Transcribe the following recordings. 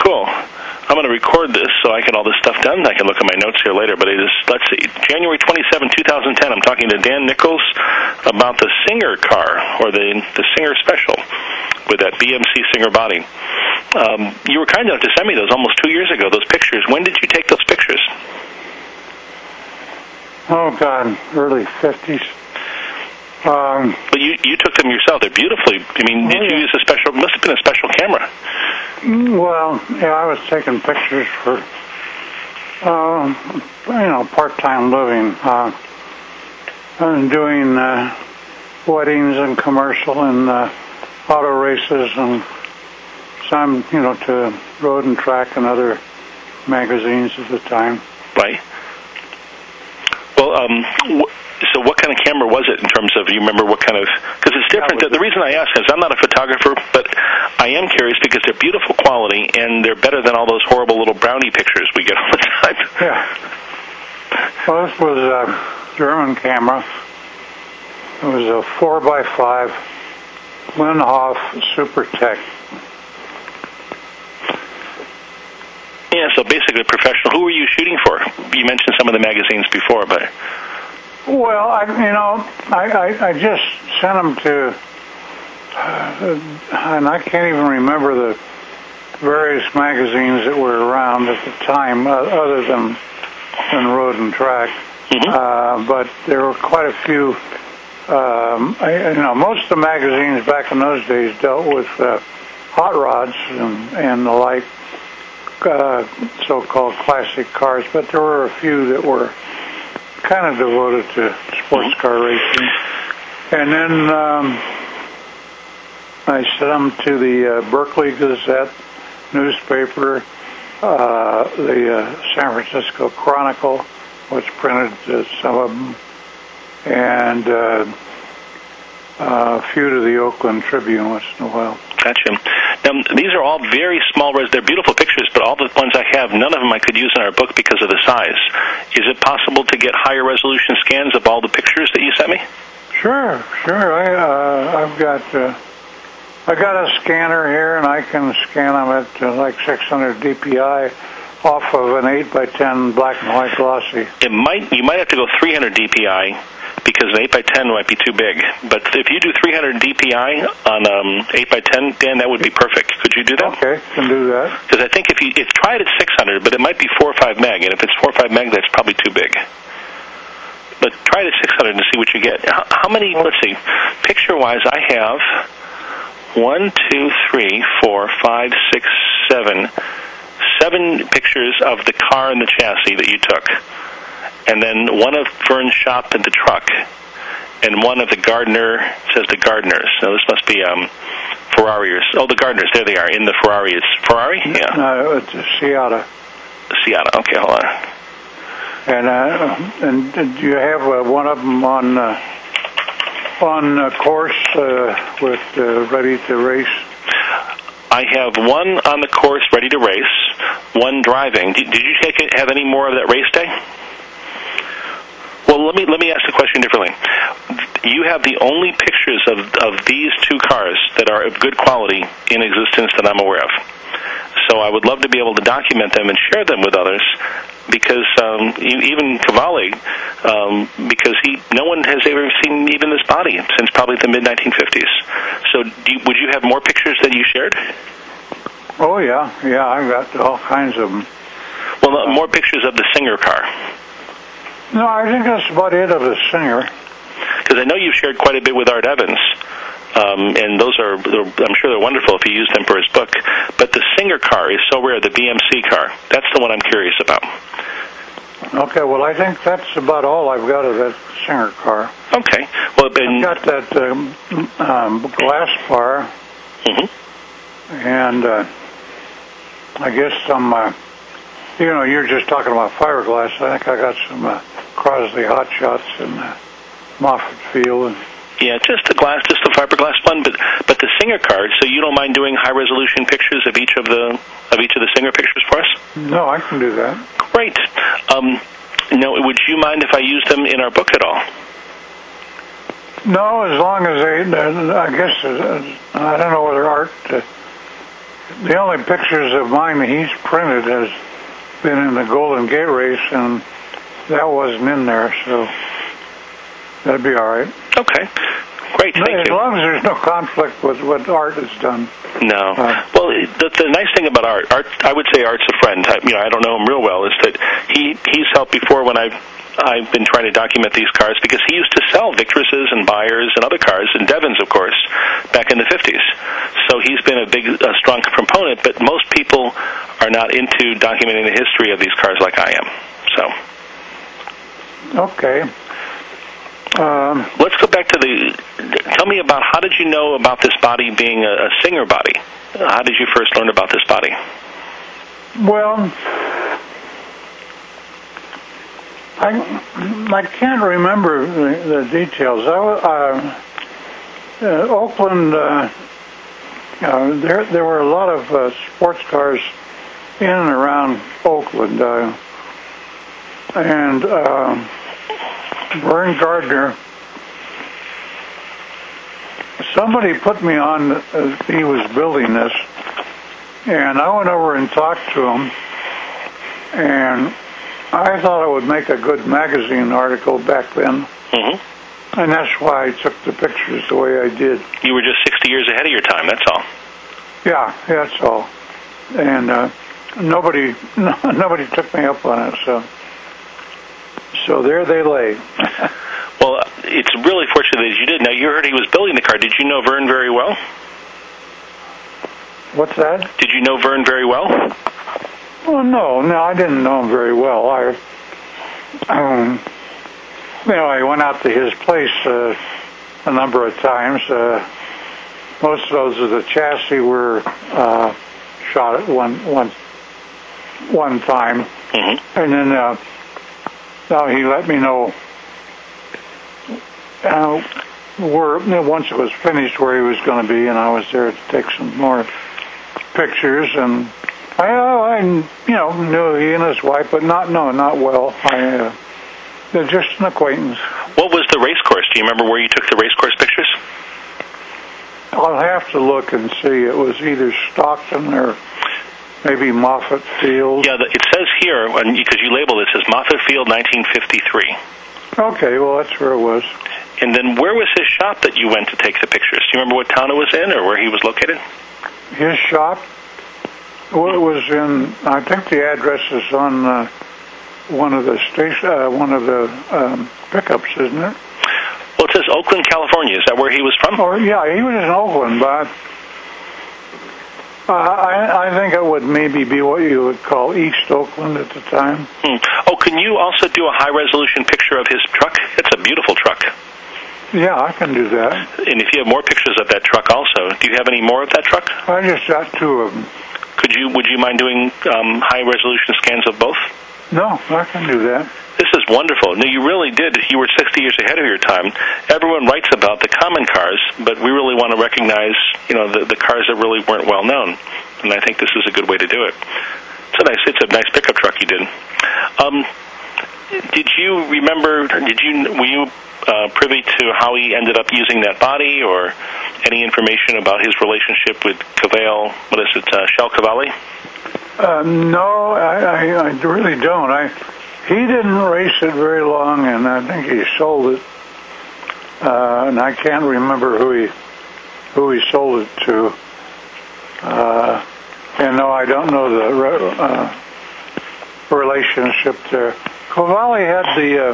cool. I'm going to record this so I get all this stuff done. I can look at my notes here later, but it is, let's see, January 27, 2010. I'm talking to Dan Nichols about the Singer car, or the Singer Special, with that BMC Singer body. You were kind enough to send me those almost 2 years ago, those pictures. When did you take those pictures? Oh, God, early 50s. But you took them yourself. They're beautifully. I mean, did you use a special? Must have been a special camera. Well, yeah, I was taking pictures for, part-time living. I'm doing weddings and commercial and auto races and some, to Road and Track and other magazines at the time. Right. Well, so what kind of camera was it in terms of, you remember what kind of, because it's different. The reason I ask is I'm not a photographer, but I am curious because they're beautiful quality and they're better than all those horrible little brownie pictures we get all the time. Yeah. Well, this was a German camera. It was a 4x5 Linhof Supertech. Yeah, so basically professional. Who were you shooting for? You mentioned some of the magazines before, but... Well, I just sent them to, and I can't even remember the various magazines that were around at the time, other than Road and Track. Mm-hmm. But there were quite a few. Most of the magazines back in those days dealt with hot rods and the like, so-called classic cars. But there were a few that were kind of devoted to sports car racing. And then I sent them to the Berkeley Gazette newspaper, the San Francisco Chronicle, which printed some of them, and a few to the Oakland Tribune once in a while. Gotcha. Now, these are all very small. They're beautiful pictures, but all the ones I have, none of them I could use in our book because of the size. Is it possible to get higher resolution scans of all the pictures that you sent me? Sure. I've got a scanner here, and I can scan them at like 600 DPI off of an 8x10 black and white glossy. You might have to go 300 DPI. Because an 8x10 might be too big. But if you do 300 DPI on 8x10, Dan, that would be perfect. Could you do that? Okay, can do that. Because I think if try it at 600, but it might be 4 or 5 meg, and if it's 4 or 5 meg, that's probably too big. But try it at 600 and see what you get. How many, let's see, picture-wise, I have 1, 2, 3, 4, 5, 6, 7 pictures of the car and the chassis that you took. And then one of Vern's shop and the truck, and one of the Gardner, says the Gardners. Now, this must be Ferrari. The Gardners, there they are, in the Ferrari. It's Ferrari? Yeah. No, it's a Seata. Seata, okay, hold on. And do you have one of them on course with ready to race? I have one on the course ready to race, one driving. Did you have any more of that race day? Well, let me ask the question differently. You have the only pictures of these two cars that are of good quality in existence that I'm aware of. So I would love to be able to document them and share them with others, because even Cavalli, because no one has ever seen even this body since probably the mid-1950s. So would you have more pictures that you shared? Oh, yeah, I've got all kinds of them. Well, more pictures of the Singer car. No, I think that's about it of the Singer. Because I know you've shared quite a bit with Art Evans, and those I'm sure they're wonderful if he used them for his book. But the Singer car is so rare, the BMC car. That's the one I'm curious about. Okay, well, I think that's about all I've got of that Singer car. Okay. Well, I've got that glass bar, and I guess some... you're just talking about fiberglass. I think I got some Crosley Hot Shots and Moffett Field. Yeah, just the fiberglass one, but the Singer card. So you don't mind doing high resolution pictures of each of the Singer pictures for us? No, I can do that. Great. Now, would you mind if I use them in our book at all? No, as long as I guess I don't know whether Art The only pictures of mine he's printed has been in the Golden Gate race, and that wasn't in there, so that'd be all right. Okay. Great, thank you. As long as there's no conflict with what Art has done. No. Well, the nice thing about Art, I would say Art's a friend. I don't know him real well, is that he's helped before when I've been trying to document these cars, because he used to sell Victruses and Buyers and other cars, and Devons, of course, back in the 50s. So he's been a strong proponent, but most people are not into documenting the history of these cars like I am. So. Okay. Let's go back to tell me about, how did you know about this body being a Singer body? How did you first learn about this body? Well, I can't remember the details. Oakland, there were a lot of sports cars in and around Oakland, and Vern Gardner, somebody put me on, he was building this, and I went over and talked to him, and I thought it would make a good magazine article back then, and that's why I took the pictures the way I did. You were just 60 years ahead of your time, that's all. Yeah, that's all. And nobody took me up on it, so there they lay. Well, it's really fortunate that you did. Now, you heard he was building the car. Did you know Vern very well? What's that? Did you know Vern very well? Well, no, I didn't know him very well. I went out to his place a number of times. Most of those of the chassis were shot at one time, and then now he let me know once it was finished where he was going to be, and I was there to take some more pictures. And I knew he and his wife, but not well. They're just an acquaintance. What was the race course? Do you remember where you took the race course pictures? I'll have to look and see. It was either Stockton or maybe Moffett Field. Yeah, it says here, because you labeled it, says Moffett Field 1953. Okay, well, that's where it was. And then where was his shop that you went to take the pictures? Do you remember what town it was in or where he was located? His shop? Well, it was in, I think the address is on one of the pickups, isn't it? Well, it says Oakland, California. Is that where he was from? Oh, yeah, he was in Oakland, but I think it would maybe be what you would call East Oakland at the time. Oh, can you also do a high-resolution picture of his truck? It's a beautiful truck. Yeah, I can do that. And if you have more pictures of that truck also, do you have any more of that truck? I just got two of them. Would you mind doing high-resolution scans of both? No, I can do that. This is wonderful. No, you really did. You were 60 years ahead of your time. Everyone writes about the common cars, but we really want to recognize, the cars that really weren't well known. And I think this is a good way to do it. It's a nice pickup truck you did. Did you remember? Were you privy to how he ended up using that body, or any information about his relationship with Cavale? What is it, Shell Cavalli? No, I really don't. He didn't race it very long, and I think he sold it. And I can't remember who he sold it to. And no, I don't know the relationship there. Cavalli had the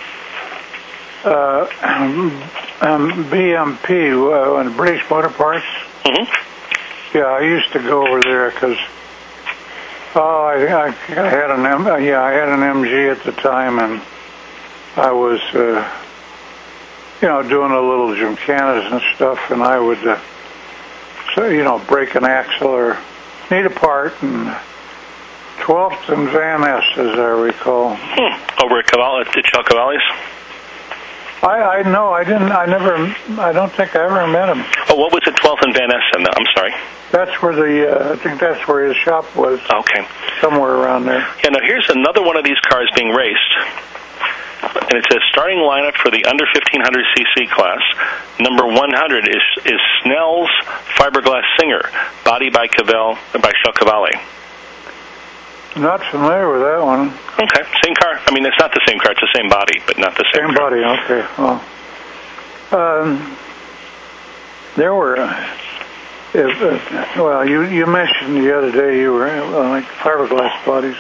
BMP, British Motor Parts. Yeah, I used to go over there because I had an MG at the time, and I was doing a little gymkhanas and stuff, and I would break an axle or need a part, and 12th and Van Ness, as I recall. Over at Shell Cavalli's? I don't think I ever met him. Oh, what was it, 12th and Van Ness? I'm sorry. That's where I think that's where his shop was. Okay. Somewhere around there. Yeah, now here's another one of these cars being raced. And it says starting lineup for the under 1500 cc class. Number 100 is Snell's Fiberglass Singer, body by Schiaparelli. Not familiar with that one. Okay, same car. I mean, it's not the same car. It's the same body, but not the same car. Body, okay. Well, there were... well, you mentioned the other day you were like fiberglass bodies.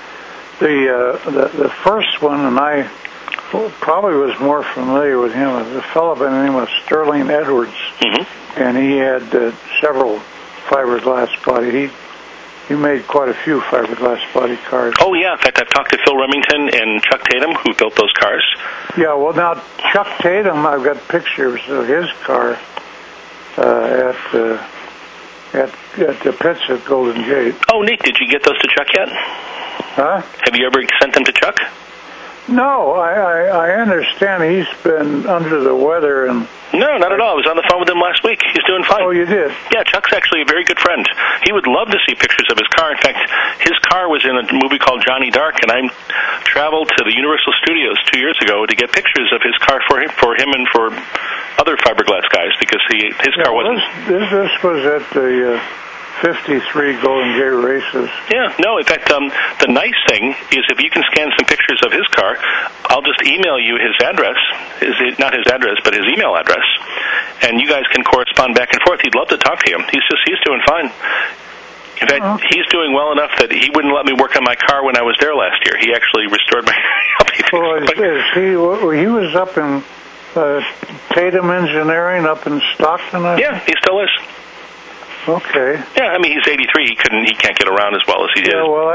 The first one, and I probably was more familiar with him, was a fellow by the name of Sterling Edwards, and he had several fiberglass body. He made quite a few fiberglass body cars. Oh, yeah. In fact, I've talked to Phil Remington and Chuck Tatum, who built those cars. Yeah, well, now, Chuck Tatum, I've got pictures of his car at the pits at Golden Gate. Oh, neat. Did you get those to Chuck yet? Huh? Have you ever sent them to Chuck? No, I understand he's been under the weather and... No, not at all. I was on the phone with him last week. He's doing fine. Oh, you did? Yeah, Chuck's actually a very good friend. He would love to see pictures of his car. In fact, his car was in a movie called Johnny Dark, and I traveled to the Universal Studios 2 years ago to get pictures of his car for him and for other fiberglass guys, because his car wasn't... This was at the 53 Golden Gate races. Yeah, no, in fact, the nice thing is if you can scan some pictures of his car, I'll just email you his address, not his address, but his email address, and you guys can correspond back and forth. He'd love to talk to him. He's doing fine. In fact, he's doing well enough that he wouldn't let me work on my car when I was there last year. He actually restored my... Well, he was up in Tatum Engineering up in Stockton? Yeah, he still is. Okay. Yeah, I mean, he's 83. He can't get around as well as he did. Yeah, well,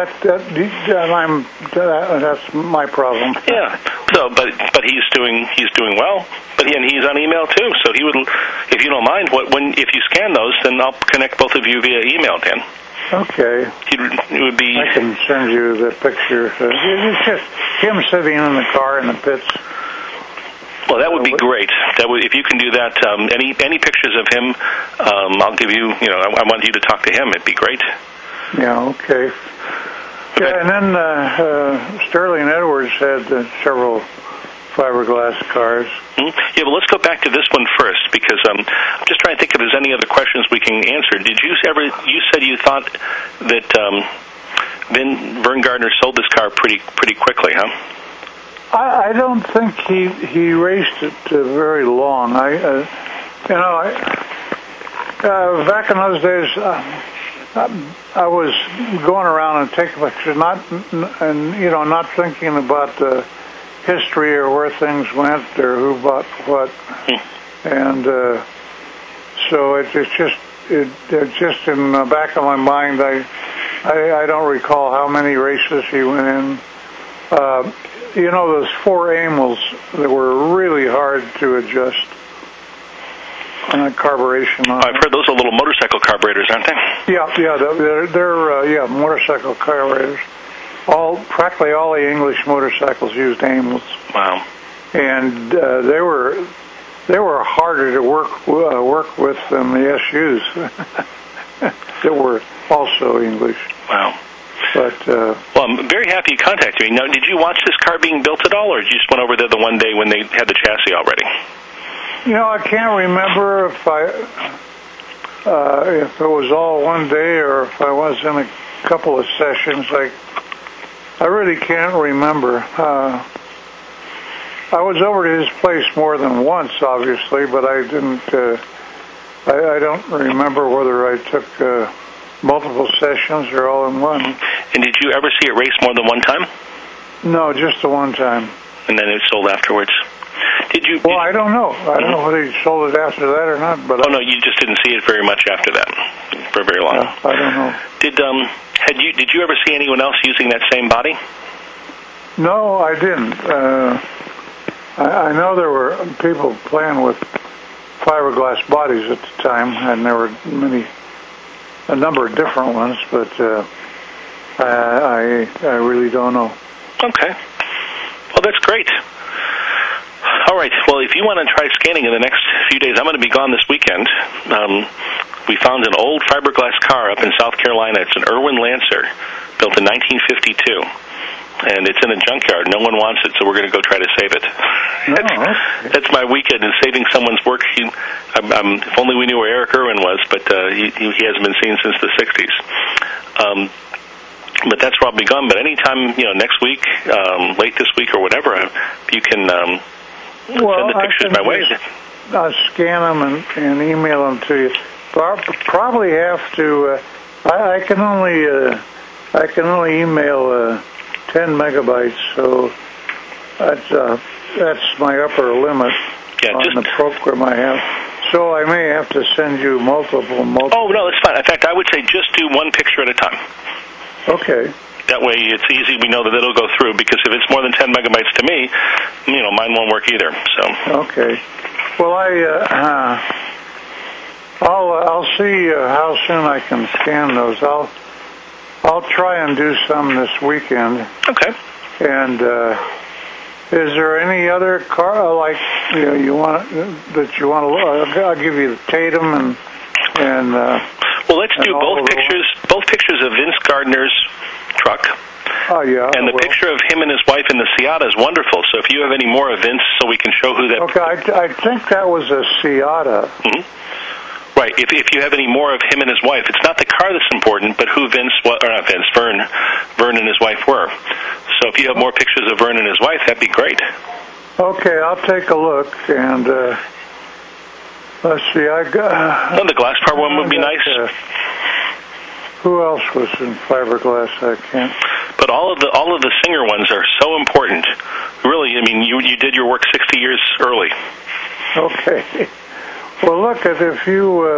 that's my problem. Yeah. So, but he's doing well. But he's on email too. So he would, if you don't mind, if you scan those, then I'll connect both of you via email, Dan. Okay. It would be... I can send you the picture. It's just him sitting in the car in the pits. Well, that would be great. If you can do that, any pictures of him, I'll give you. I want you to talk to him. It'd be great. Yeah. Okay. Yeah, and then Sterling Edwards had several fiberglass cars. Yeah, well, let's go back to this one first, because I'm just trying to think if there's any other questions we can answer. Did you ever? You said you thought that Vern Gardner sold this car pretty quickly, huh? I don't think he raced it very long. Back in those days, I was going around and taking pictures, not thinking about the history or where things went or who bought what, and so it's just in the back of my mind. I don't recall how many races he went in. Those four Amels that were really hard to adjust on carburation. I've heard those are little motorcycle carburetors, aren't they? Yeah, they're motorcycle carburetors. Practically all the English motorcycles used Amels. Wow. And they were harder to work with than the SUs that were also English. Wow. But well, I'm very happy you contacted me. Now, did you watch this car being built at all, or you just went over there the one day when they had the chassis already? I can't remember if it was all one day or if I was in a couple of sessions. I really can't remember. I was over to his place more than once, obviously, but I didn't. I don't remember whether I took multiple sessions or all in one. And did you ever see it race more than one time? No, just the one time. And then it sold afterwards. Well, I don't know. I don't know whether he sold it after that or not. But no, you just didn't see it very much after that, for very long. I don't know. Did you ever see anyone else using that same body? No, I didn't. I know there were people playing with fiberglass bodies at the time, and there were a number of different ones, but I really don't know. Okay. Well, that's great. All right. Well, if you want to try scanning in the next few days, I'm going to be gone this weekend. We found an old fiberglass car up in South Carolina. It's an Irwin Lancer, built in 1952. and it's in a junkyard. No one wants it, so we're going to go try to save it. That's my weekend, is saving someone's work. If only we knew where Eric Irwin was, but he hasn't been seen since the 60s. But that's where I'll be gone. But anytime, next week, late this week or whatever, you can send the pictures my way. I'll scan them and email them to you. Probably have to. I can only email 10 megabytes, so that's my upper limit on the program I have. So I may have to send you multiple. Oh no, that's fine. In fact, I would say just do one picture at a time. Okay. That way it's easy. We know that it'll go through, because if it's more than 10 megabytes to me, mine won't work either. So. Okay. Well, I'll see how soon I can scan those. I'll try and do some this weekend. Okay. And is there any other car you want to? I'll give you the Tatum and. Well, let's do both pictures. Both pictures of Vince Gardner's truck. Oh yeah. And the picture of him and his wife in the Seata is wonderful. So if you have any more of Vince, so we can show who that. Okay, I think that was a Seata. Mm-hmm. Right. If you have any more of him and his wife, it's not the car that's important, but who Vern and his wife were. So if you have more pictures of Vern and his wife, that'd be great. Okay, I'll take a look, and let's see. The glass part one would be nice. Who else was in fiberglass? I can't. But all of the Singer ones are so important. Really, you did your work 60 years early. Okay. Well, look, if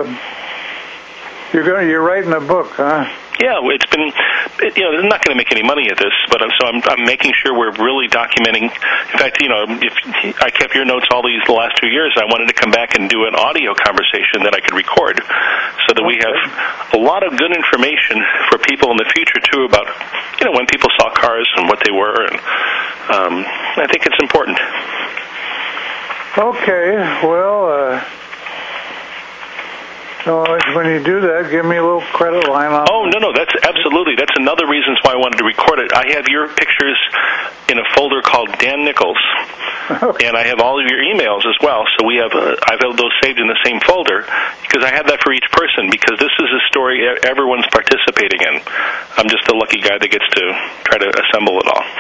you're writing a book, huh? Yeah, it's been, they're not going to make any money at this, but I'm making sure we're really documenting. In fact, if I kept your notes all the last 2 years, I wanted to come back and do an audio conversation that I could record, so that we have a lot of good information for people in the future too about, when people saw cars and what they were, and I think it's important. Okay, well. So when you do that, give me a little credit line on. Oh, no, that's another reason why I wanted to record it. I have your pictures in a folder called Dan Nichols, and I have all of your emails as well. So I've had those saved in the same folder, because I have that for each person, because this is a story everyone's participating in. I'm just a lucky guy that gets to try to assemble it all.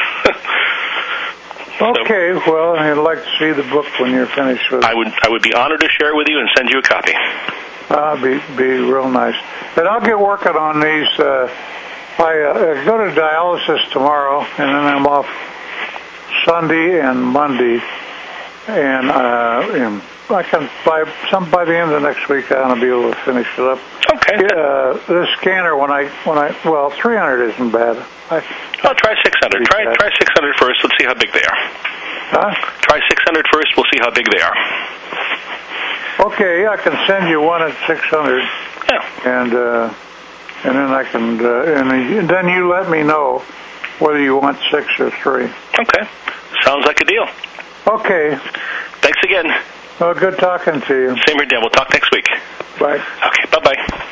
Okay, well, I'd like to see the book when you're finished with it. I would be honored to share it with you and send you a copy. Be real nice. And I'll get working on these. I go to dialysis tomorrow, and then I'm off Sunday and Monday. And I can by the end of next week, I want to be able to finish it up. Okay. The scanner, when I 300 isn't bad. I'll try 600. Try 600 first. Let's see how big they are. Huh? Try 600 first. We'll see how big they are. Okay, I can send you one at 600. Yeah. And then I can, and then you let me know whether you want 6 or 3. Okay. Sounds like a deal. Okay. Thanks again. Well, good talking to you. Same here, Dan. We'll talk next week. Bye. Okay, bye-bye.